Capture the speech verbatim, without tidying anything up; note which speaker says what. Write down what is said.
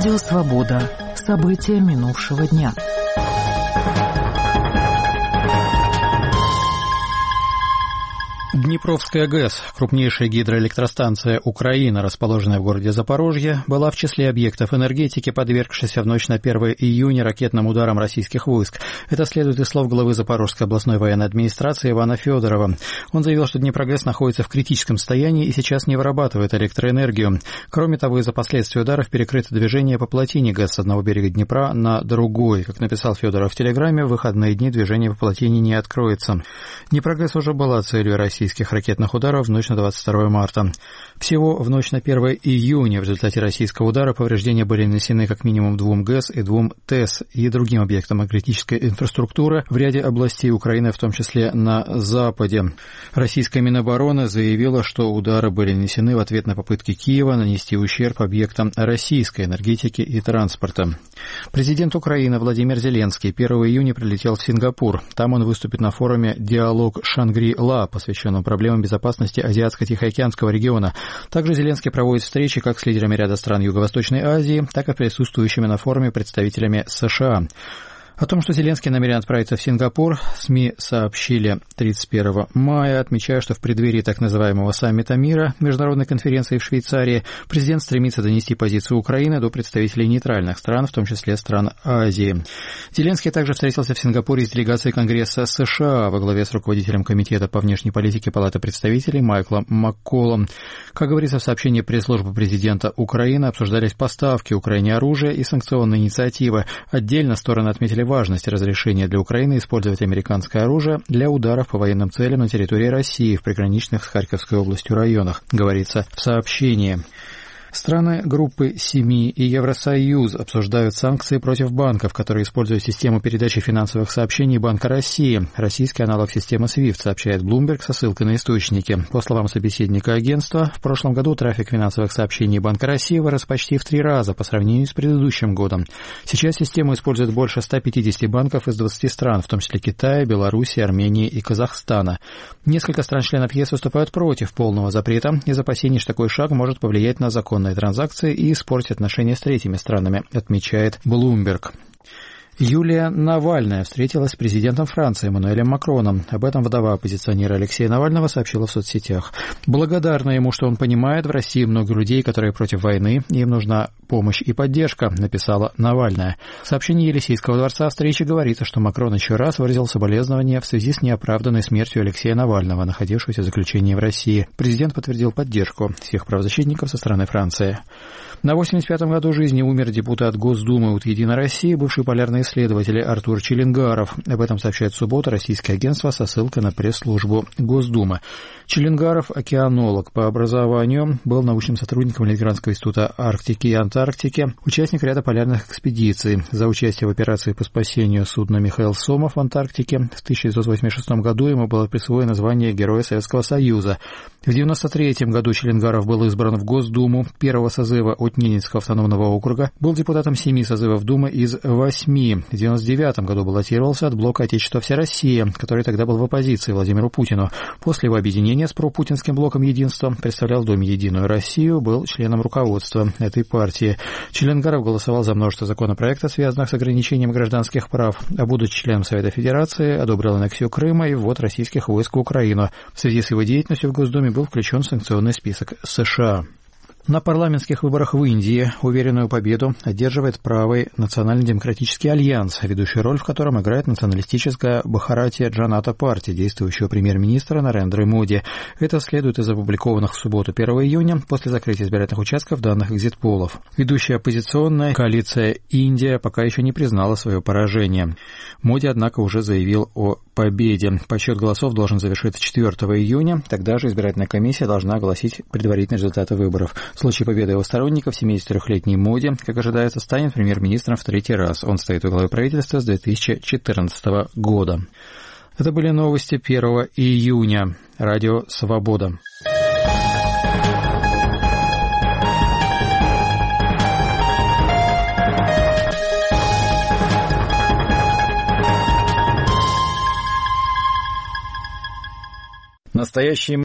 Speaker 1: Радио «Свобода». События минувшего дня.
Speaker 2: Днепровская ГЭС, крупнейшая гидроэлектростанция Украины, расположенная в городе Запорожье, была в числе объектов энергетики, подвергшихся в ночь на первое июня ракетным ударам российских войск. Это следует из слов главы Запорожской областной военной администрации Ивана Федорова. Он заявил, что Днепрогэс находится в критическом состоянии и сейчас не вырабатывает электроэнергию. Кроме того, из-за последствий ударов перекрыто движение по плотине ГЭС с одного берега Днепра на другой. Как написал Федоров в Телеграме, в выходные дни движение по плотине не откроется. Днепрогэс уже была целью России ракетных ударов в ночь на двадцать второе марта. Всего в ночь на первое июня в результате российского удара повреждения были нанесены как минимум двум ГЭС и двум ТЭС и другим объектам критической инфраструктуры в ряде областей Украины, в том числе на Западе. Российская Минобороны заявила, что удары были нанесены в ответ на попытки Киева нанести ущерб объектам российской энергетики и транспорта. Президент Украины Владимир Зеленский первого июня прилетел в Сингапур. Там он выступит на форуме «Диалог Шангри-Ла», посвященном проблемам безопасности Азиатско-Тихоокеанского региона. Также Зеленский проводит встречи как с лидерами ряда стран Юго-Восточной Азии, так и присутствующими на форуме представителями США. О том, что Зеленский намерен отправиться в Сингапур, СМИ сообщили тридцать первого мая, отмечая, что в преддверии так называемого саммита мира, международной конференции в Швейцарии, президент стремится донести позицию Украины до представителей нейтральных стран, в том числе стран Азии. Зеленский также встретился в Сингапуре с делегацией Конгресса США во главе с руководителем Комитета по внешней политике Палаты представителей Майклом Макколом. Как говорится в сообщении пресс-службы президента Украины, обсуждались поставки Украине оружия и санкционные инициативы. Отдельно стороны отметили важность разрешения для Украины использовать американское оружие для ударов по военным целям на территории России в приграничных с Харьковской областью районах, говорится в сообщении. Страны группы семи и Евросоюз обсуждают санкции против банков, которые используют систему передачи финансовых сообщений Банка России. Российский аналог системы свифт, сообщает Bloomberg со ссылкой на источники. По словам собеседника агентства, в прошлом году трафик финансовых сообщений Банка России вырос почти в три раза по сравнению с предыдущим годом. Сейчас систему используют больше ста пятидесяти банков из двадцати стран, в том числе Китая, Беларуси, Армении и Казахстана. Несколько стран-членов ЕС выступают против полного запрета из опасений, что такой шаг может повлиять на законные транзакции и испортить отношения с третьими странами, отмечает Bloomberg. Юлия Навальная встретилась с президентом Франции Эммануэлем Макроном. Об этом вдова оппозиционера Алексея Навального сообщила в соцсетях. Благодарна ему, что он понимает, в России много людей, которые против войны, им нужна помощь и поддержка, написала Навальная. В сообщении Елисейского дворца о встрече говорится, что Макрон еще раз выразил соболезнования в связи с неоправданной смертью Алексея Навального, находившегося в заключении в России. Президент подтвердил поддержку всех правозащитников со стороны Франции. На восемьдесят пятом году жизни умер депутат Госдумы от «Единой России», бывший полярный исследователь Артур Челенгаров. Об этом сообщает в субботу российское агентство со ссылкой на пресс-службу Госдумы. Челенгаров, океанолог по образованию, был научным сотрудником Ленинградского института Арктики и Антарктики, участник ряда полярных экспедиций. За участие в операции по спасению судна «Михаил Сомов» в Антарктике в тысяча девятьсот восемьдесят шестом году ему было присвоено звание Героя Советского Союза. В девяносто третьем году Челенгаров был избран в Госдуму первого созыва от Ненецкого автономного округа, был депутатом семи созывов Думы из восьми. В девяносто девятом году баллотировался от блока Отечества Вся Россия, который тогда был в оппозиции Владимиру Путину. После его объединения с пропутинским блоком Единства представлял в Думе Единую Россию, был членом руководства этой партии. Челенгаров голосовал за множество законопроектов, связанных с ограничением гражданских прав, а будучи членом Совета Федерации, одобрил аннексию Крыма и ввод российских войск в Украину. В связи с его деятельностью в Госдуме был включен в санкционный список США. На парламентских выборах в Индии уверенную победу одерживает правый национально-демократический альянс, ведущую роль в котором играет националистическая Бхаратия Джаната партия действующего премьер-министра Нарендры Моди. Это следует из опубликованных в субботу первого июня после закрытия избирательных участков данных экзит-полов. Ведущая оппозиционная коалиция Индия пока еще не признала свое поражение. Моди, однако, уже заявил о победе. Подсчет голосов должен завершиться четвёртого июня, тогда же избирательная комиссия должна огласить предварительные результаты выборов. В случае победы его сторонников семидесятитрёхлетний Моди, как ожидается, станет премьер-министром в третий раз. Он стоит во главе правительства с две тысячи четырнадцатого года. Это были новости первого июня. Радио «Свобода».
Speaker 3: Настоящий